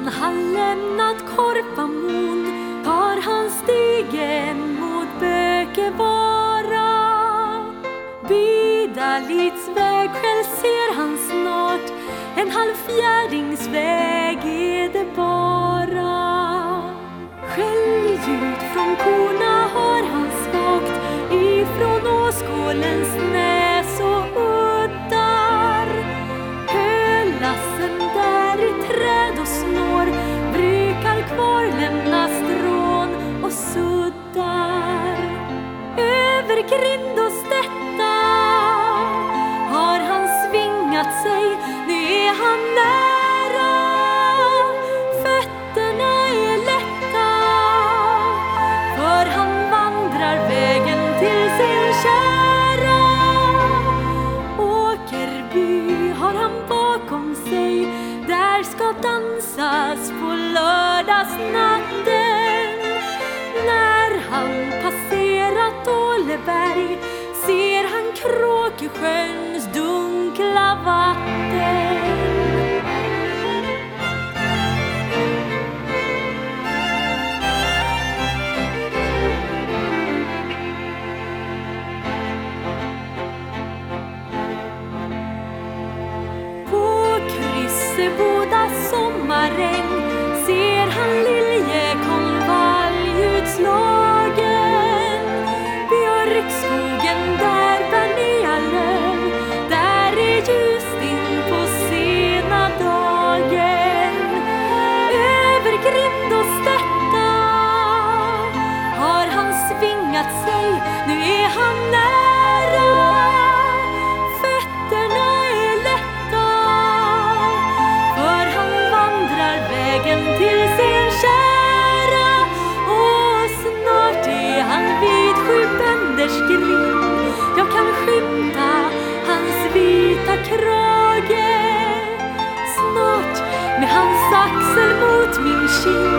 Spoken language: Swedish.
Sedan han lämnat Korpamon tar han stigen mot Bökevara. Bydalids väg själv ser han snart, en halv fjärdingsväg är det bara. Skällljud från korna hör han svagt ifrån Åskålens näs och uddar. Hölassen där i träd och snår brukar kvar lämna strån och suddar. Över grind och stätta har han svingat sig, nu är han nära. Fötterna är lätta, för han vandrar vägen till sin kära. Åkerby har han bakom sig, där ska dansas på lördagsnatten. När han passerat Åleberg ser han Kråkesjöns dunkla vatten. På Krysseboda sommaräng ser han liljekonvalj utslagen. Björkskogen där bär nya löv, där är ljust in på sena dagen. Över grind och stätta har han svingat sig, nu är han nära. Fötterna är lätta, för han vandrar vägen till sin kära. Och snart är han vid Sju bönders grind, jag kan skymta hans vita krage. Snart med hans axel mot min kind